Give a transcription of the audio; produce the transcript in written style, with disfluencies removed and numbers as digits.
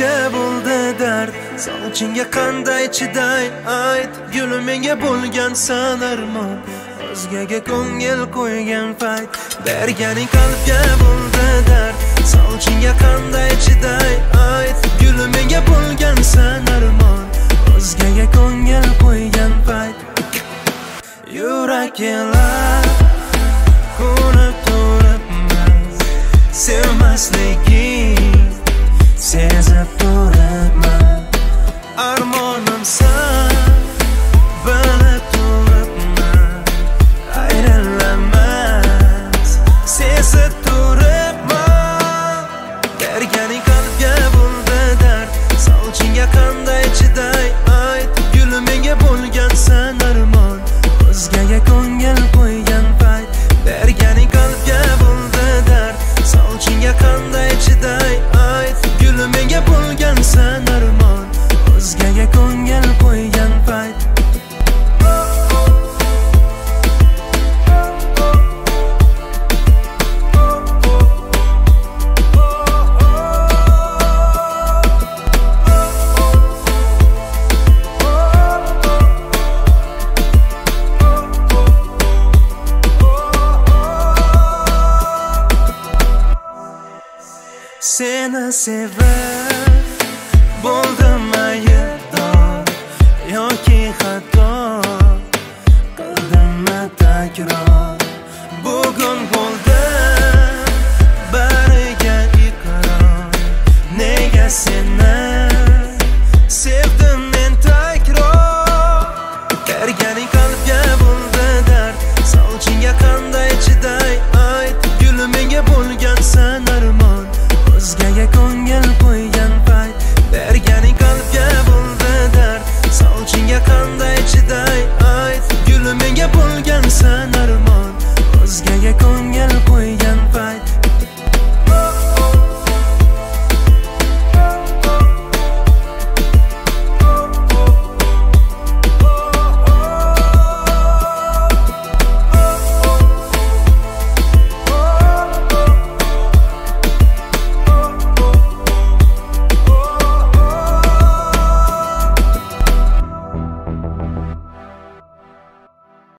qalbga bo'ldi dard, sovchinga qanday chiday ayt. Gulim menga bo'lgan sanarmon, o'zgaga ko'ngil qo'ygan payt. Berganing qalbga bo'ldi dard, sovchinga qanday chiday ayt. Gulim menga bo'lgan sanarmon, o'zgaga ko'ngil qo'ygan payt. Yurak elar ko'rib turibman, sevmasliging sezib turibman. Armonimsan bilib turibman, ayrilamas sezib turibman. Berganing qalbga bo'ldi dard, sovchinga qanday chiday ayt. Gulim menga bo'lgan sanarmon, o'zgaga ko'ngil qo'ygan payt. Berganing qalbga bo'ldi dard, sovchinga qanday chiday ayt. Gulim menga bo'lgan sanarmon, o'zgaga ko'ngil qo'ygan payt. Seni sevib bo'ldim aybdor yoki